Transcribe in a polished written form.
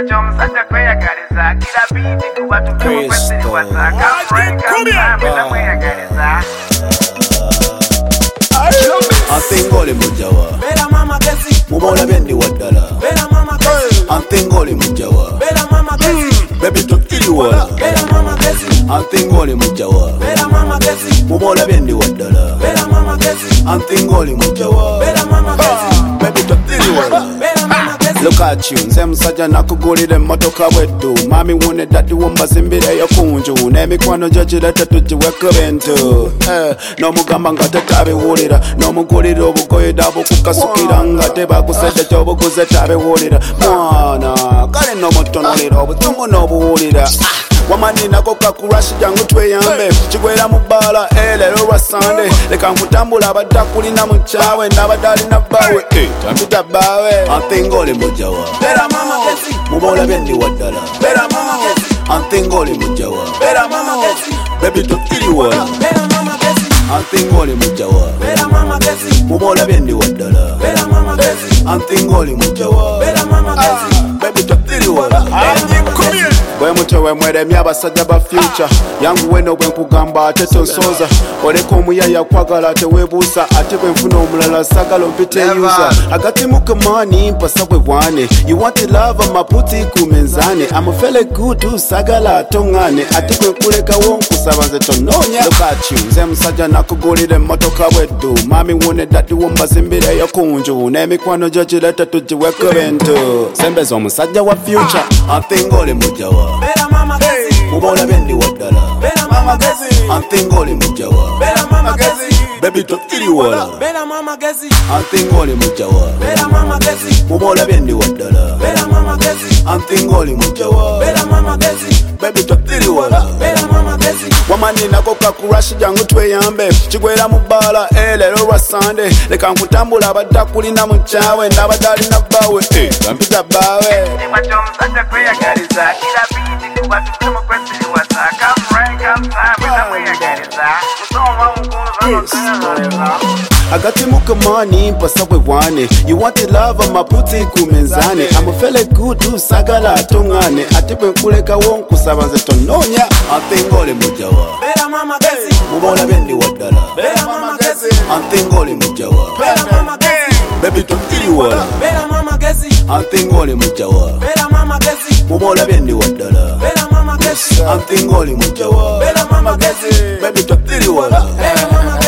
Antengole mujawa Bela mama kesi Mumola bendi wadala Bela mama kesi Antengole mujawa Bela mama kesi Baby tutili wala Bela mama kesi Antengole mujawa Bela mama kesi Mumola bendi wadala Bela mama kesi Antengole mujawa Bela mama kesi Baby tutili wala Bela mama kesi Look at you, nze musajja nakugulira emmotoka bweddu Mami wune dadi wumbazimbira eyokunju N'emikwano gyo gireta tugiweka bintu N'omugamba nga tetabiwulira N'omugulira obugoye dabukukasukira nga tebakusedde ky'obuguze tabiwulira Mwana, kale n'omutonolera obutungu n'obuwulira Wamani nako kakurashi jangu tweyambe Chigwera mubala, lero lwa Sunday Leka nkutambula abadakulina muchawe Nabadali nabawe, tambita bawe Antengole mujawa Bela mama kesi Mumola bendi wadala Bela mama kesi Antengole mujawa Bela mama kesi Baby tutili wala Bela mama kesi Antengole mujawa Bela mama kesi Mumola bendi wadala Bela mama kesi Antengole mujawa Bela mama kesi Baby tutili wala Bwe mutewe mweremye abasajja ba future Yangu weno bwe nkugamba ate tonsoza Oleka omuyaya kwagala tewebuusa Ate bwe nfuna omulala sagala ompiteyuza Agati mukamani mpasa bwe bwane You want to love amaputi kumenzane I'm feeling good too sagala atongane Ate bwe nkulekawo nkusaba nze tonoonya Look at you nze musajja nakugulira emmotoka bweddu Mami wune dadi wumbazimbira eyokunju N'emikwano gyo gireta tugiweka bintu Sembeza omusajja wa future Antengole mujawa Bela mama kesi Mumola bendi wadala Bela mama kesi Antengole mujawa Bela mama kesi Baby tutili wala Bela mama kesi Antengole mujawa Bela mama kesi Mumola bendi wadala Bela mama kesi Antengole mujawa Bela mama kesi Baby tutili wala Bela mama kesi Wamani nako kakurashi jangu tweyambe Chigwera mubala, lero lwa Sunday Leka nkutambula abadakulina muchawe Nabadali nabawe, tambita bawe Agati mukamani mpasa bwe bwane You want to love amaputi kumenzane I'm feeling good too sagala atongane Ate bwe nkulekawo nkusaba nze tonoonya Antengole mujawa Bela mama kesi Mumola bendi wadala Bela mama kesi Antengole mujawa Bela mama kesi Baby tutili wala Bela mama kesi Antengole mujawa Bela mama kesi Mumola bendi wadala Bela mama kesi Antengole mujawa Bela mama kesi Baby tutili wala Bela mama